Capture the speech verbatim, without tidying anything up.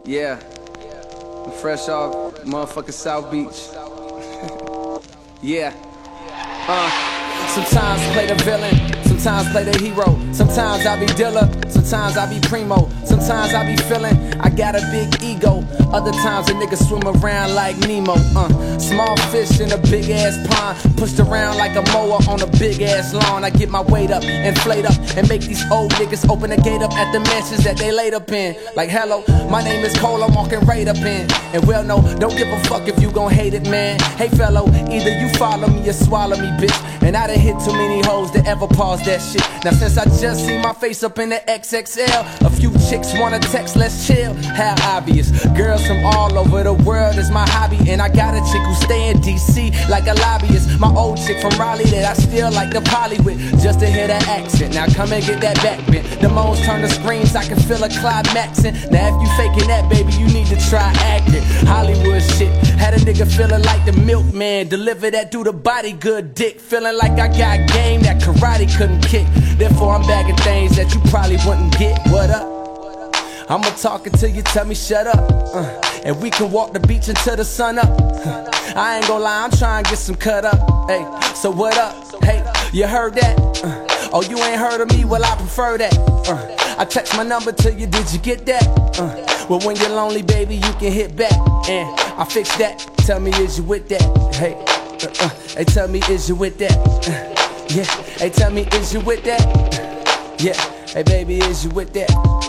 Yeah, I'm fresh off motherfucking South Beach. Yeah. Uh. Sometimes play the villain, sometimes play the hero. Sometimes I be Dilla, sometimes I be Primo. Sometimes I be feeling I got a big ego. Other times a nigga swim around like Nemo. Uh, small fish in a big ass pond, pushed around like a mower on a big ass lawn. I get my weight up, inflate up, and make these old niggas open the gate up at the mansions that they laid up in. Like hello, my name is Cole, I'm walking right up in. And well no, don't give a fuck if you gon' hate it, man. Hey fellow, either you follow me or swallow me, bitch. And I done hit too many hoes to ever pause that shit. Now since I just see my face up in the X X L, a few chicks wanna text, let's chill. How obvious, girls from all over the world is my hobby. And I got a chick who stay in D C like a lobbyist. My old chick from Raleigh that I still like to poly with, just to hear that accent. Now come and get that back bent. The moans turn to screams, I can feel a climaxing. Now if you faking that, baby, you need to try acting. Hollywood shit, had a nigga feeling like the milkman. Deliver that do the body good dick, feeling like I got game that karate couldn't kick. Therefore I'm bagging things that you probably wouldn't get. What up? I'ma talk until you tell me shut up, uh, and we can walk the beach until the sun up. uh, I ain't gon' lie, I'm trying to get some cut up. Hey, so what up? Hey, you heard that? Uh, oh, you ain't heard of me? Well, I prefer that. uh, I text my number to you, did you get that? Uh, well, when you're lonely, baby, you can hit back, and I fix that. Tell me, is you with that? Hey, uh, uh, hey, tell me, is you with that? Uh, yeah, hey, tell me, is you with that? Uh, yeah, hey, baby, is you with that?